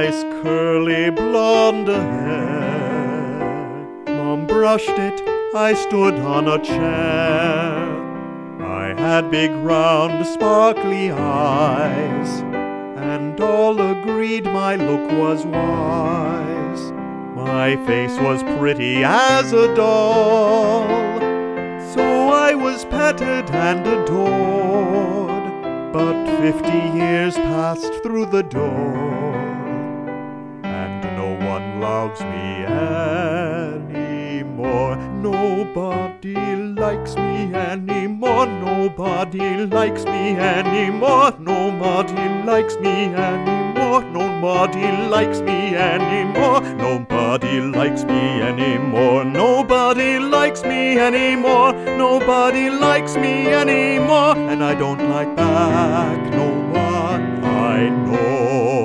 nice curly blonde hair. Mom brushed it, I stood on a chair. I had big round sparkly eyes, and all agreed my look was wise. My face was pretty as a doll, so I was petted and adored. But 50 years passed through the door, and no one loves me anymore. Nobody likes me anymore. Nobody likes me anymore. Nobody likes me anymore. Nobody likes me anymore. Nobody likes me anymore. Nobody likes me anymore. Nobody likes me anymore. And I don't like back no one I know.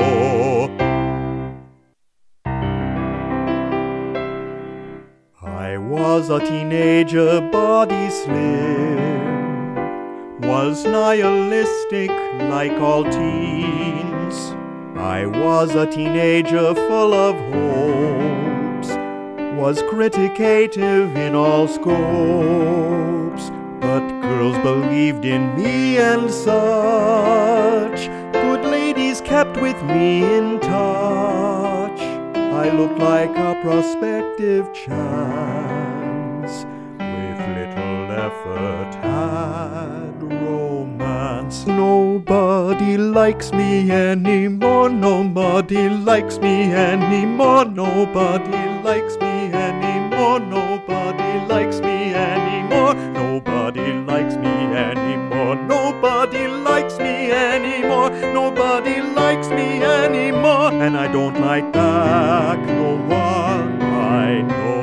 I was a teenager, body slim, was nihilistic like all teens. I was a teenager full of hopes, was criticative in all scopes, but girls believed in me and such. Good ladies kept with me in touch. I looked like a prospective chance, with little effort had romance. Nobody likes me anymore. Nobody likes me anymore. Nobody likes me anymore. Nobody likes me anymore. Nobody likes me anymore. Nobody likes me anymore. Nobody likes me anymore. And I don't like back no one I know.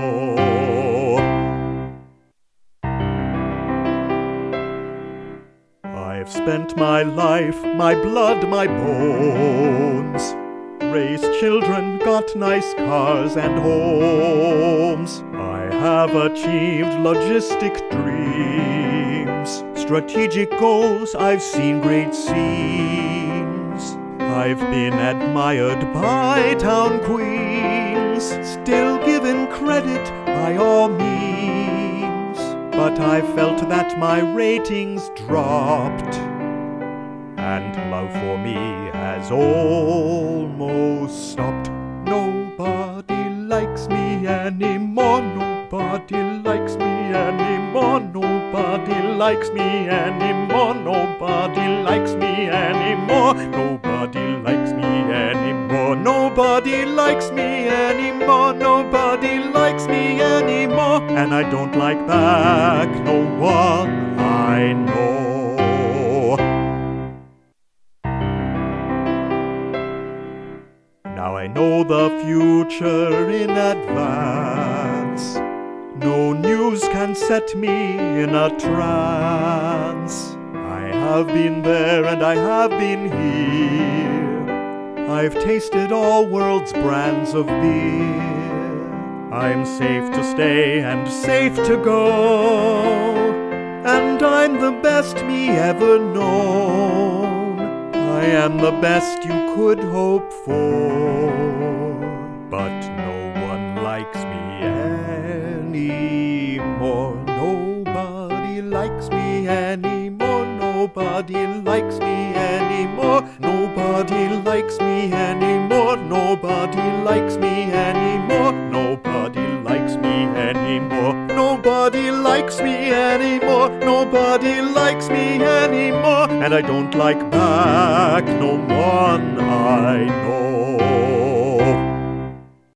I've spent my life, my blood, my bones, raised children, got nice cars and homes. I have achieved logistic dreams, strategic goals, I've seen great scenes. I've been admired by town queens, still given credit by all means. But I felt that my ratings dropped, and love for me has almost stopped. Nobody likes me anymore. Nobody likes me anymore. Nobody likes me anymore. Nobody likes me anymore. Nobody likes me anymore. Nobody likes me anymore. Nobody likes me anymore. And I don't like back no one I know. Now I know the future in advance. No news can set me in a trance. I have been there and I have been here. I've tasted all world's brands of beer. I'm safe to stay and safe to go, and I'm the best me ever known. I am the best you could hope for, but no one likes me anymore. Nobody likes me anymore. Nobody likes me anymore. Nobody likes me anymore. Nobody likes me anymore. Nobody likes me anymore. Nobody likes me anymore. Nobody likes me anymore. And I don't like back no one I know.